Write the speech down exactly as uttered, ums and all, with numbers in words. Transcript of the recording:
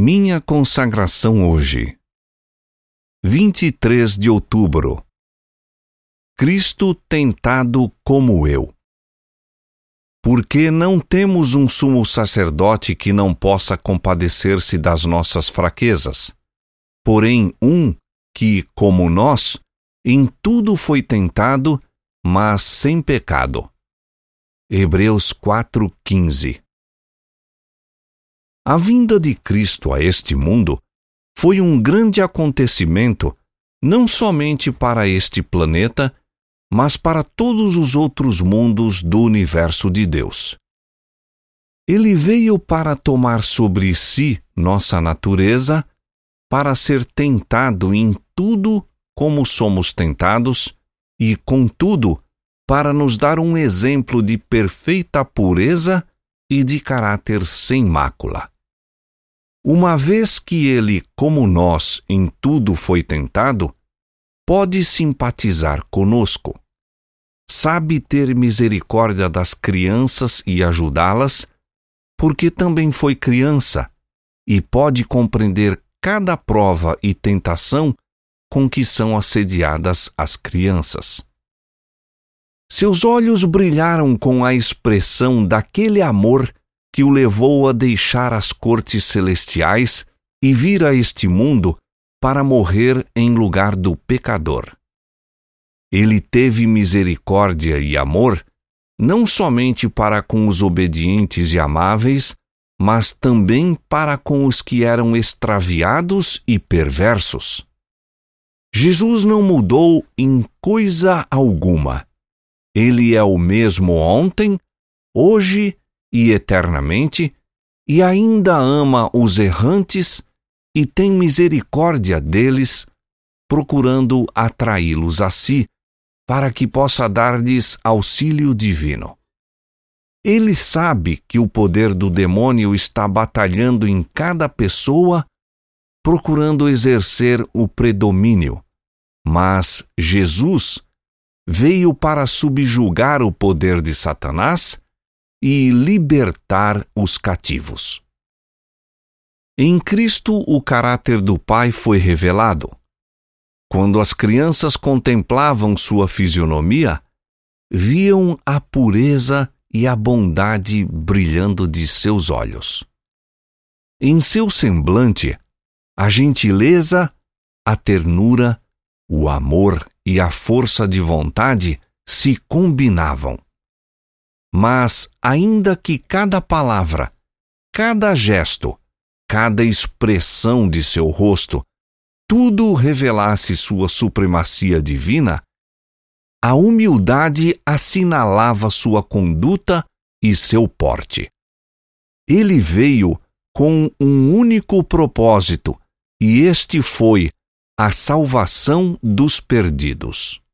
Minha consagração hoje. vinte e três de outubro. Cristo tentado como eu. Porque não temos um sumo sacerdote que não possa compadecer-se das nossas fraquezas, porém um que, como nós, em tudo foi tentado, mas sem pecado. Hebreus quatro, quinze. A vinda de Cristo a este mundo foi um grande acontecimento, não somente para este planeta, mas para todos os outros mundos do universo de Deus. Ele veio para tomar sobre si nossa natureza, para ser tentado em tudo como somos tentados, e, contudo, para nos dar um exemplo de perfeita pureza e de caráter sem mácula. Uma vez que ele, como nós, em tudo foi tentado, pode simpatizar conosco. Sabe ter misericórdia das crianças e ajudá-las, porque também foi criança, e pode compreender cada prova e tentação com que são assediadas as crianças. Seus olhos brilharam com a expressão daquele amor que o levou a deixar as cortes celestiais e vir a este mundo para morrer em lugar do pecador. Ele teve misericórdia e amor, não somente para com os obedientes e amáveis, mas também para com os que eram extraviados e perversos. Jesus não mudou em coisa alguma. Ele é o mesmo ontem, hoje e eternamente, e ainda ama os errantes e tem misericórdia deles, procurando atraí-los a si, para que possa dar-lhes auxílio divino. Ele sabe que o poder do demônio está batalhando em cada pessoa, procurando exercer o predomínio, mas Jesus veio para subjugar o poder de Satanás e libertar os cativos. Em Cristo, o caráter do Pai foi revelado. Quando as crianças contemplavam sua fisionomia, viam a pureza e a bondade brilhando de seus olhos. Em seu semblante, a gentileza, a ternura, o amor e a força de vontade se combinavam. Mas, ainda que cada palavra, cada gesto, cada expressão de seu rosto, tudo revelasse sua supremacia divina, a humildade assinalava sua conduta e seu porte. Ele veio com um único propósito, e este foi a salvação dos perdidos.